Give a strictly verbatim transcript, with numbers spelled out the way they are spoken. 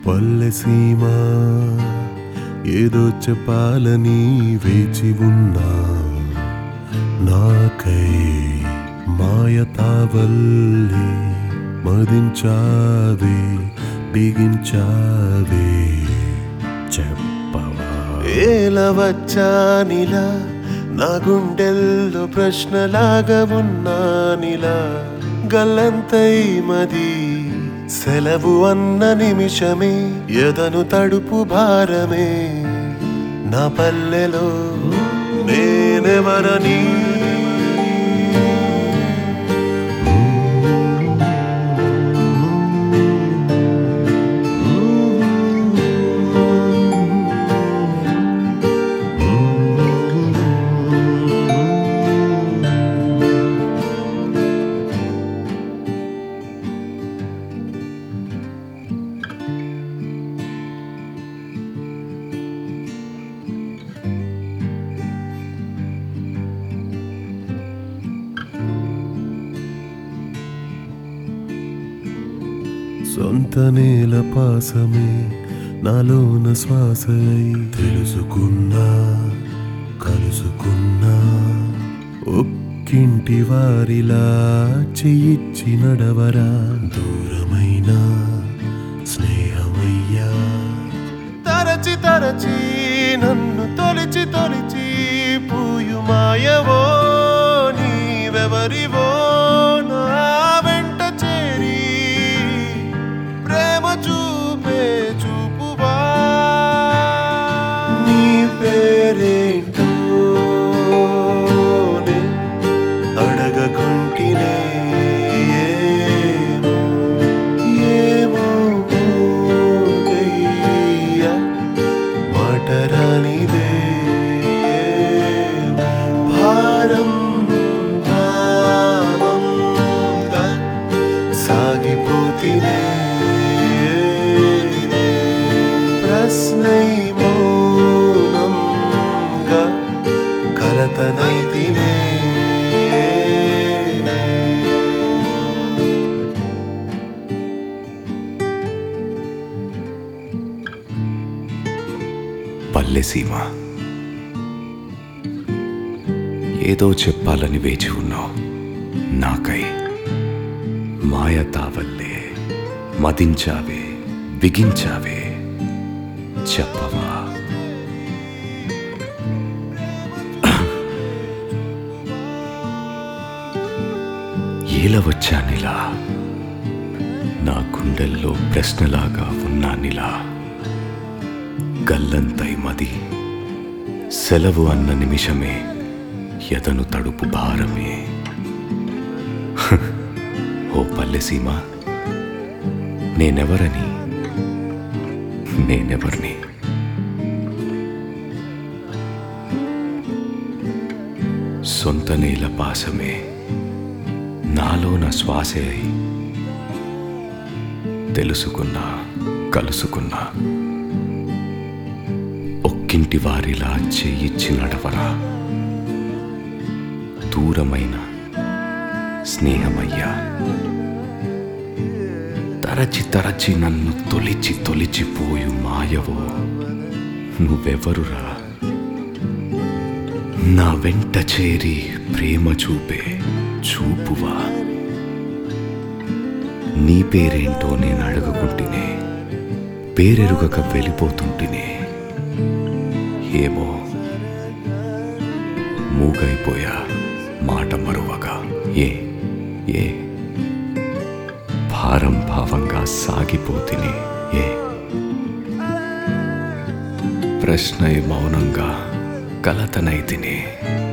పల్లెసీమ ఏదో చెప్పాలని వేచి ఉన్నా నాకై మాయతావల్లి మదించావే బిగించావే చెప్పవా ఏలా వచ్చానిలా నా గుండెల్లో ప్రశ్నలాగా ఉన్నానిలా గల్లంతై మది సెలవు అన్న నిమిషమే ఎదను తడుపు భారమే నా పల్లెలో నేనెవరని సొంత నేల పాసమే నాలోన శ్వాసై తెలుసుకున్నా కలుసుకున్నా ఒక్కింటి వారిలా చెయ్యిచ్చి నడవరా దూరమైన స్నేహమయ్యా తరచి తరచి నన్ను తొలిచి తొలిచి పూయు మాయవో నీవెవరివో నా వెంట చేరి ప్రేమ చూపే చూపువా నీ పేరేంటో అడగకుంటినే ఏమో ఏమో గయ్యా మాటరానిదే భారం భావంగా సాగిపోతినే ప్రశ్నై మౌనంగా కలతనైతినే పల్లెసీమ ఏదో చెప్పాలని వేచి ఉన్నావు నాకై మాయతావల్లే మదించావే బిగించావే చెప్పవా ఏలా వచ్చానిలా నా గుండెల్లో ప్రశ్నలాగా ఉన్నానిలా గల్లంతై మది సెలవు అన్న నిమిషమే ఎదను తడుపు భారమే ఓ పల్లెసీమ నేనెవరని నేనెవర్ని సొంత నేల పాసమే నాలో నా శ్వాసే అయి తెలుసుకున్నా కలుసుకున్నా ఒక్కింటి వారిలా చేయిచ్చి నడవరా దూరమైన స్నేహమయ్యా తరచి తరచి నన్ను తొలిచి తొలిచిపోయు మాయవో నువ్వెవరురా నా వెంట చేరి ప్రేమ చూపే చూపువా నీ పేరేంటో నేను అడగకుంటినే పేరెరుగక వెళ్ళిపోతుంటినే ఏమో మూగైపోయా మాట మరువగా ఏ ఏ భారం భావంగా సాగిపోతిని ఏ ప్రశ్నై మౌనంగా కలతనైతిని